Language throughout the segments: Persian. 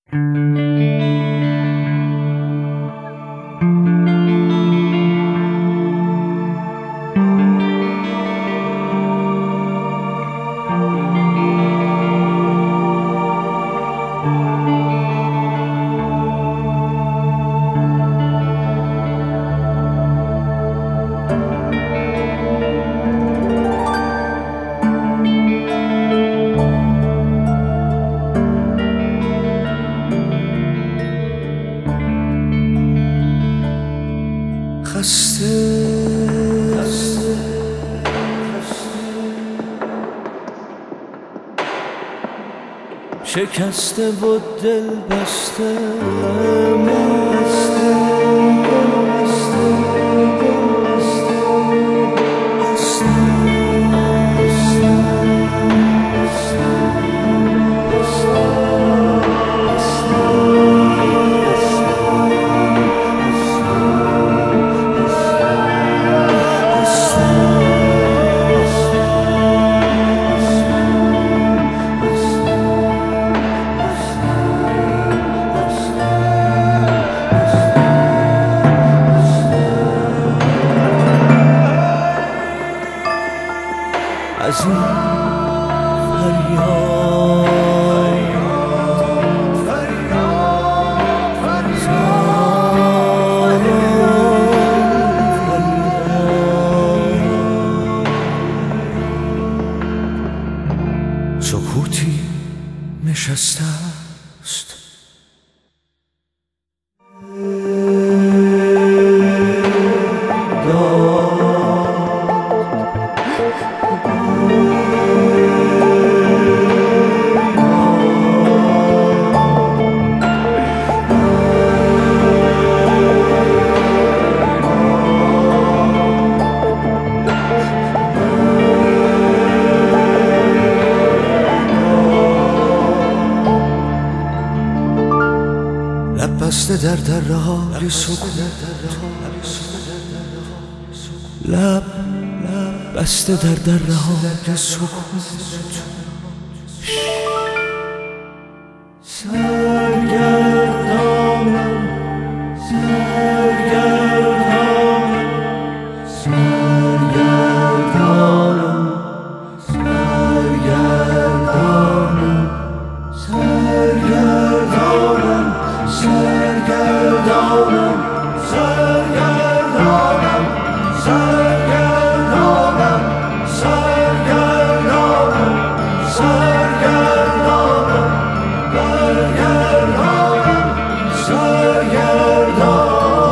شکسته و دل بسته از این سکوتی نشسته است. لب بسته در درهای سکوت، لب بسته در درهای سکوت، سرگردانم سرگردانم سرگردانم سرگردانم سرگردانم سرگردانم سرگردانم سرگردانم سرگردانم سرگردانم برگردانم سرگردانم.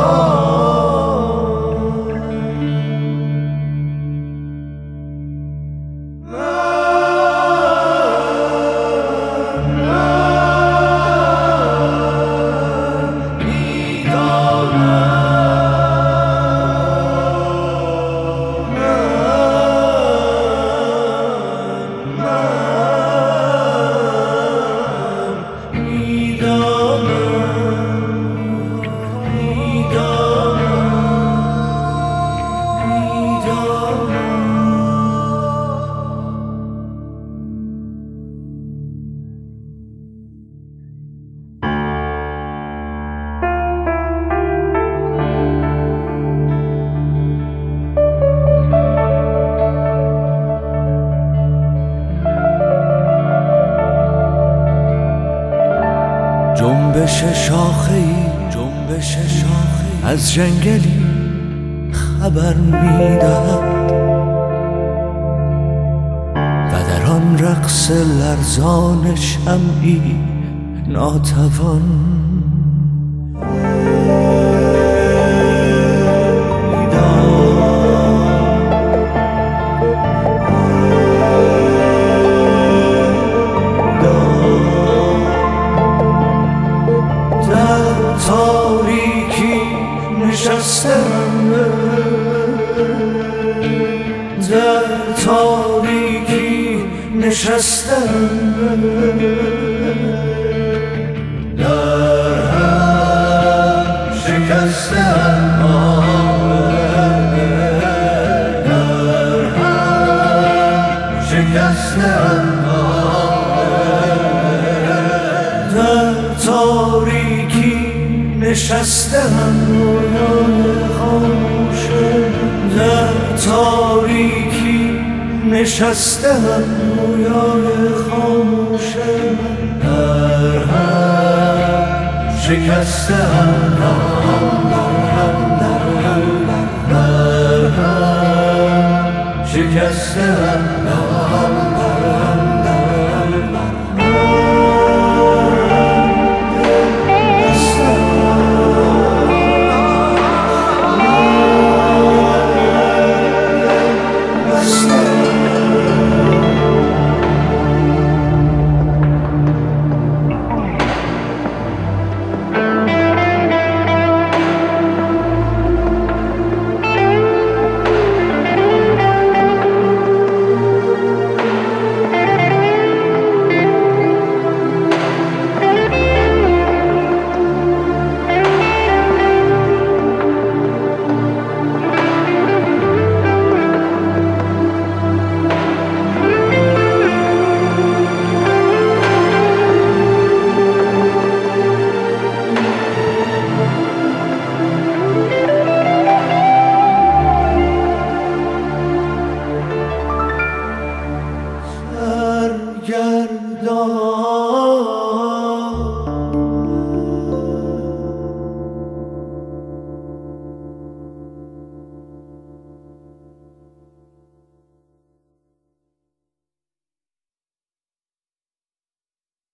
جنبش شاخه‌ای از جنگلی خبر می‌دهد و در آن رقص لرزان شمعی ناتوان در تاریکی نشستم در هم شکستم در هم شکستم در نشسته‌ام رویای خاموش در تاریکی نشسته‌ام رویای خاموش در هم شکسته‌ام در هم شکسته‌ام